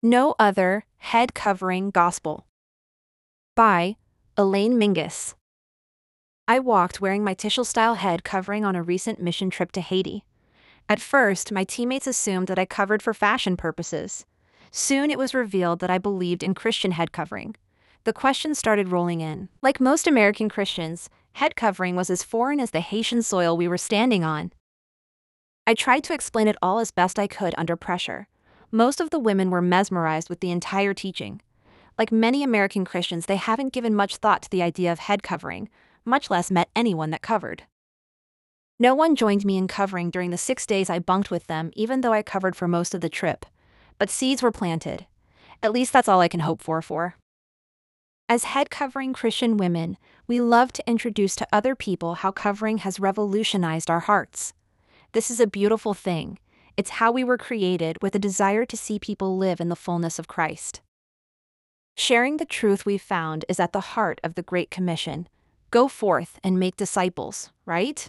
No Other Head Covering Gospel by Elaine Mingus. I walked wearing my Tishel-style head covering on a recent mission trip to Haiti. At first, my teammates assumed that I covered for fashion purposes. Soon it was revealed that I believed in Christian head covering. The questions started rolling in. Like most American Christians, head covering was as foreign as the Haitian soil we were standing on. I tried to explain it all as best I could under pressure. Most of the women were mesmerized with the entire teaching. Like many American Christians, they haven't given much thought to the idea of head covering, much less met anyone that covered. No one joined me in covering during the 6 days I bunked with them, even though I covered for most of the trip. But seeds were planted. At least that's all I can hope for. As head covering Christian women, we love to introduce to other people how covering has revolutionized our hearts. This is a beautiful thing. It's how we were created, with a desire to see people live in the fullness of Christ. Sharing the truth we've found is at the heart of the Great Commission. Go forth and make disciples, right?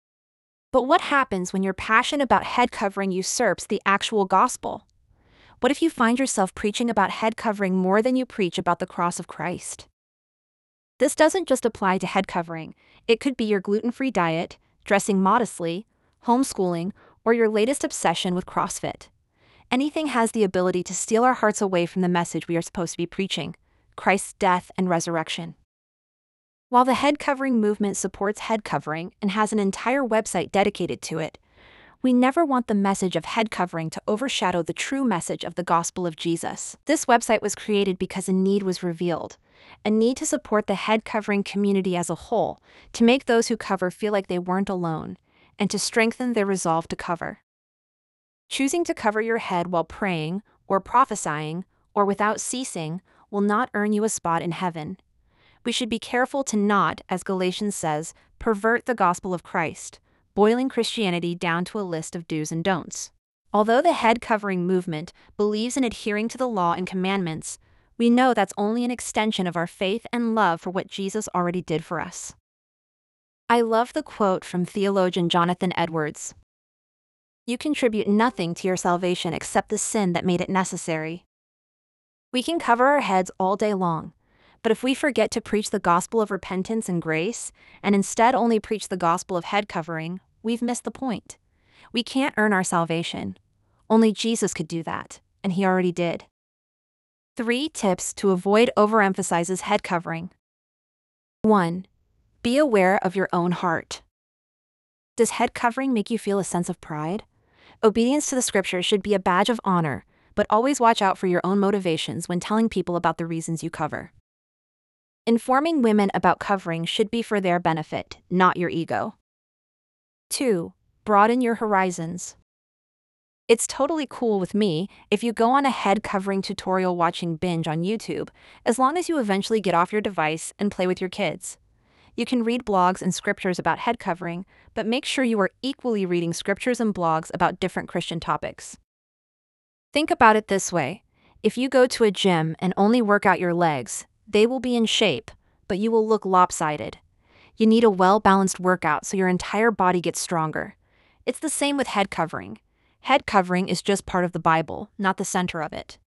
But what happens when your passion about head covering usurps the actual gospel? What if you find yourself preaching about head covering more than you preach about the cross of Christ? This doesn't just apply to head covering. It could be your gluten-free diet, dressing modestly, homeschooling, or your latest obsession with CrossFit. Anything has the ability to steal our hearts away from the message we are supposed to be preaching: Christ's death and resurrection. While the head covering movement supports head covering and has an entire website dedicated to it, we never want the message of head covering to overshadow the true message of the gospel of Jesus. This website was created because a need was revealed, a need to support the head covering community as a whole, to make those who cover feel like they weren't alone, and to strengthen their resolve to cover. Choosing to cover your head while praying, or prophesying, or without ceasing, will not earn you a spot in heaven. We should be careful to not, as Galatians says, pervert the gospel of Christ, boiling Christianity down to a list of do's and don'ts. Although the head covering movement believes in adhering to the law and commandments, we know that's only an extension of our faith and love for what Jesus already did for us. I love the quote from theologian Jonathan Edwards. You contribute nothing to your salvation except the sin that made it necessary. We can cover our heads all day long, but if we forget to preach the gospel of repentance and grace, and instead only preach the gospel of head covering, we've missed the point. We can't earn our salvation. Only Jesus could do that, and he already did. 3 tips to avoid overemphasizes head covering. 1. Be aware of your own heart. Does head covering make you feel a sense of pride? Obedience to the scripture should be a badge of honor, but always watch out for your own motivations when telling people about the reasons you cover. Informing women about covering should be for their benefit, not your ego. 2. Broaden your horizons. It's totally cool with me if you go on a head covering tutorial watching binge on YouTube, as long as you eventually get off your device and play with your kids. You can read blogs and scriptures about head covering, but make sure you are equally reading scriptures and blogs about different Christian topics. Think about it this way: if you go to a gym and only work out your legs, they will be in shape, but you will look lopsided. You need a well-balanced workout so your entire body gets stronger. It's the same with head covering. Head covering is just part of the Bible, not the center of it.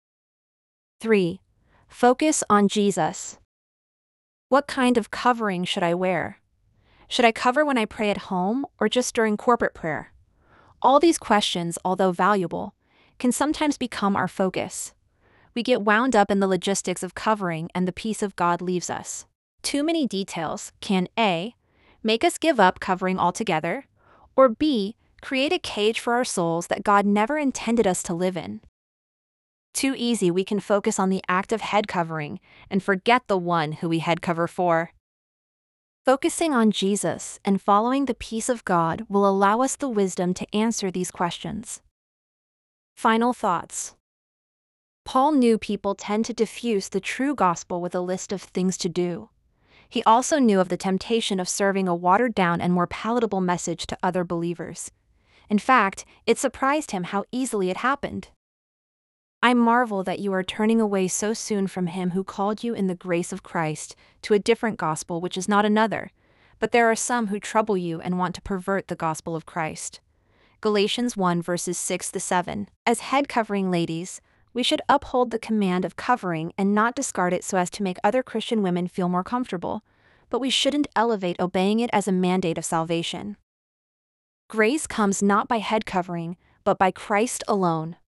3. Focus on Jesus. What kind of covering should I wear? Should I cover when I pray at home or just during corporate prayer? All these questions, although valuable, can sometimes become our focus. We get wound up in the logistics of covering and the peace of God leaves us. Too many details can A. make us give up covering altogether, or B. create a cage for our souls that God never intended us to live in. Too easy we can focus on the act of head covering and forget the one who we head cover for. Focusing on Jesus and following the peace of God will allow us the wisdom to answer these questions. Final thoughts. Paul knew people tend to diffuse the true gospel with a list of things to do. He also knew of the temptation of serving a watered-down and more palatable message to other believers. In fact, it surprised him how easily it happened. I marvel that you are turning away so soon from him who called you in the grace of Christ to a different gospel which is not another, but there are some who trouble you and want to pervert the gospel of Christ. Galatians 1 verses 6-7. As head covering ladies, We should uphold the command of covering and not discard it so as to make other Christian women feel more comfortable, but we shouldn't elevate obeying it as a mandate of salvation. Grace comes not by head covering, but by Christ alone.